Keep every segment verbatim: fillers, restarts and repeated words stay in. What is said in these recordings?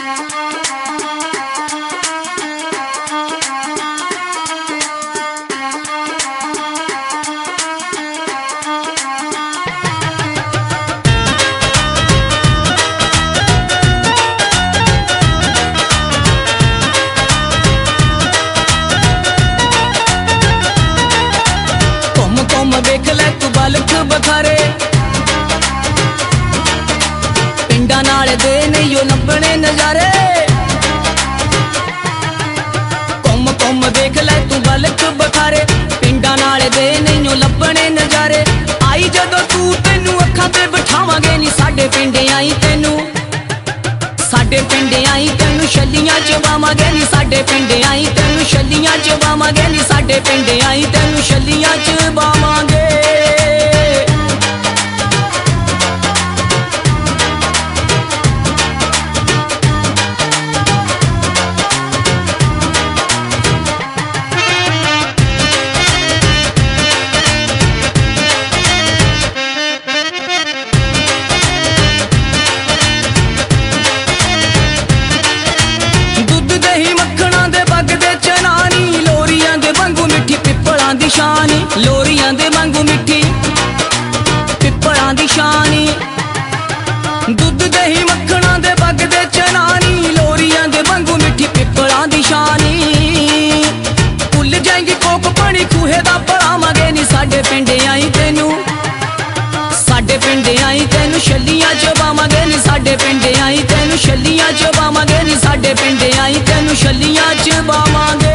देख ले तू बलख बखारे पिंडा नाल दे नहीं ओ लभने नजारे। घुम घुम देख ले तू बलख बखारे पिंडा नाल दे नहीं ओ लभने नजारे। आई जदों तू तेनू अखां ते बिठावांगे नी साडे पिंडे आई तेनू साडे पिंडे आई तेनू छलियां चबावांगे नी साडे पिंडे आई तेनू छलियां चबावांगे नी साडे पिंडे आई तेनू छलियां चबावांगे। लोरियां दे वांगू मिठी पिपलां दी शानी दुध दही मक्खणा दे बगदे चनानी। लोरियां दे वांगू मिठी पिपलां दी शानी भुल जाएंगी कोक पानी खूहे दा पड़ावांगे नी साडे पिंडे आई तेनू साडे पिंडे आई तेनू छलियां चबावांगे नी साडे पिंडे आई तेनू छलियां चबावांगे नी साडे पिंडे आई तेनू छलियां चबावांगे।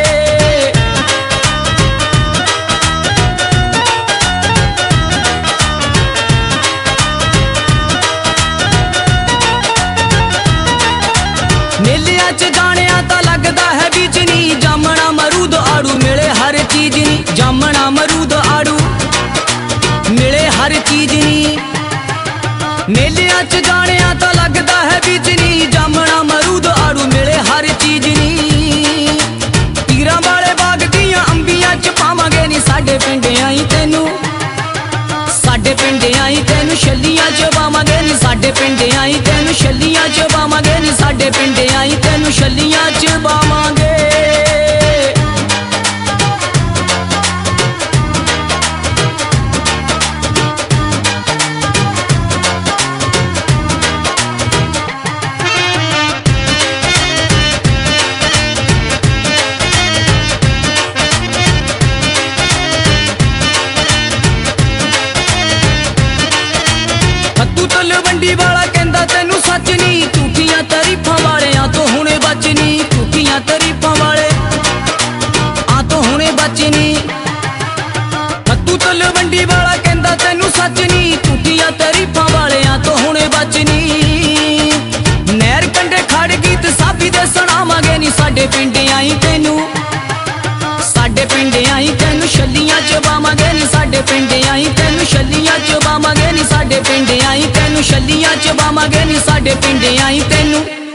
मेलियां च जाणिया तां लगदा है बीज नी जामना मरूद आड़ू मिले हर चीज नी जामना मरूद आड़ू मिले हर चीज नी। मेलियां च जाणिया तां लगदा है बीज नी जामना मरूद आड़ू मिले हर चीज नी। पीरां वाले बाग दियां अंबियां च पावांगे नी साडे पिंडे आई तेनू साडे पिंडे आई तेनू छलियां चबावांगे नी साडे पिंडे आई तेनू छलियां चबावांगे नी साडे पिंडे आई तेनू छलियां चबावांगे। तलवंडी वाला कहंदा तेनू सच नी झूठियां तारीफां वालियां तो हुणे बचनी झूठियां तारीफां वाले आ तो हुणे बचनी। तू तलवंडी वाला कहंदा तेनू सच नी झूठियां तारीफां वालियां तो हुणे बचनी। नहर कंडे खड़ गीत साबी दे सुणावांगे नी साडे पिंडे आई तेनू साडे पिंडे आई तेनू छलियां चबावांगे नी साडे पिंडे आई तेनू छलियां चबावांगे नी साडे पिंडे आई तेनू छलियां चबावांगे नी साडे पिंडे आई तेनू।